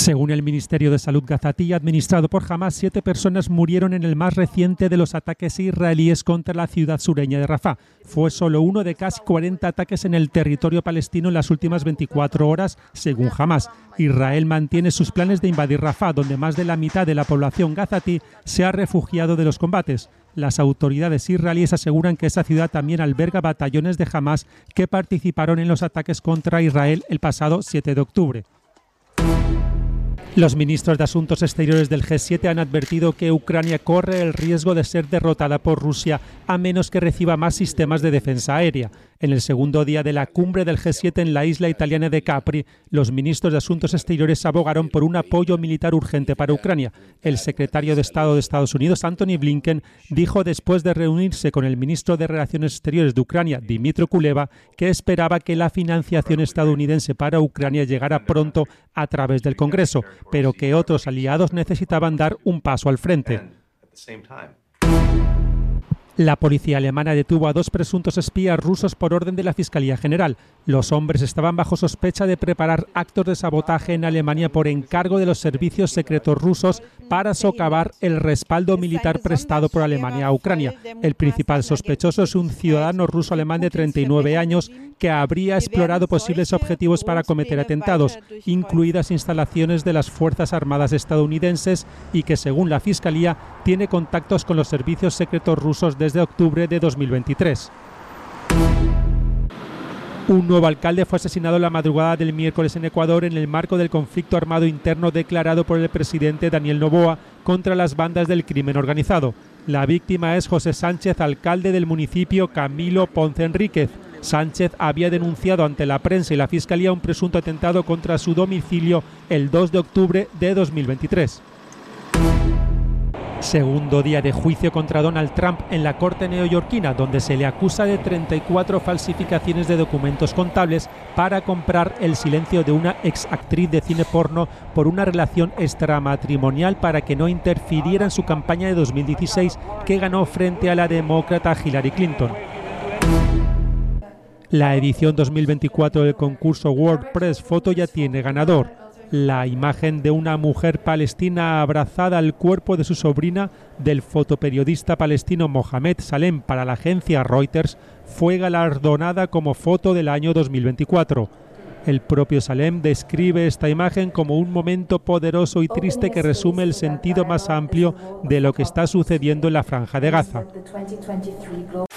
Según el Ministerio de Salud gazatí, administrado por Hamás, 7 personas murieron en el más reciente de los ataques israelíes contra la ciudad sureña de Rafah. Fue solo uno de casi 40 ataques en el territorio palestino en las últimas 24 horas, según Hamás. Israel mantiene sus planes de invadir Rafah, donde más de la mitad de la población gazatí se ha refugiado de los combates. Las autoridades israelíes aseguran que esa ciudad también alberga batallones de Hamás que participaron en los ataques contra Israel el pasado 7 de octubre. Los ministros de Asuntos Exteriores del G7 han advertido que Ucrania corre el riesgo de ser derrotada por Rusia a menos que reciba más sistemas de defensa aérea. En el segundo día de la cumbre del G7 en la isla italiana de Capri, los ministros de Asuntos Exteriores abogaron por un apoyo militar urgente para Ucrania. El secretario de Estado de Estados Unidos, Antony Blinken, dijo después de reunirse con el ministro de Relaciones Exteriores de Ucrania, Dmytro Kuleba, que esperaba que la financiación estadounidense para Ucrania llegara pronto a través del Congreso, pero que otros aliados necesitaban dar un paso al frente. La policía alemana detuvo a 2 presuntos espías rusos por orden de la Fiscalía General. Los hombres estaban bajo sospecha de preparar actos de sabotaje en Alemania por encargo de los servicios secretos rusos para socavar el respaldo militar prestado por Alemania a Ucrania. El principal sospechoso es un ciudadano ruso-alemán de 39 años que habría explorado posibles objetivos para cometer atentados, incluidas instalaciones de las Fuerzas Armadas estadounidenses, y que, según la Fiscalía, tiene contactos con los servicios secretos rusos desde octubre de 2023. Un nuevo alcalde fue asesinado la madrugada del miércoles en Ecuador en el marco del conflicto armado interno declarado por el presidente Daniel Noboa contra las bandas del crimen organizado. La víctima es José Sánchez, alcalde del municipio Camilo Ponce Enríquez. Sánchez había denunciado ante la prensa y la Fiscalía un presunto atentado contra su domicilio el 2 de octubre de 2023. Segundo día de juicio contra Donald Trump en la corte neoyorquina, donde se le acusa de 34 falsificaciones de documentos contables para comprar el silencio de una exactriz de cine porno por una relación extramatrimonial para que no interfiriera en su campaña de 2016, que ganó frente a la demócrata Hillary Clinton. La edición 2024 del concurso WordPress Photo ya tiene ganador. La imagen de una mujer palestina abrazada al cuerpo de su sobrina del fotoperiodista palestino Mohamed Salem para la agencia Reuters fue galardonada como foto del año 2024. El propio Salem describe esta imagen como un momento poderoso y triste que resume el sentido más amplio de lo que está sucediendo en la Franja de Gaza.